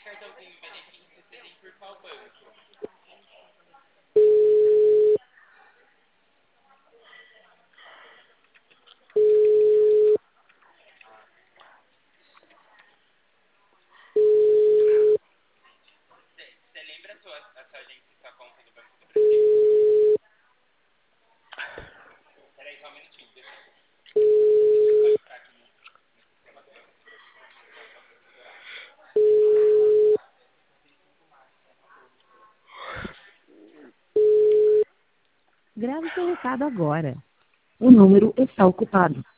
Grave seu recado agora. O número está ocupado.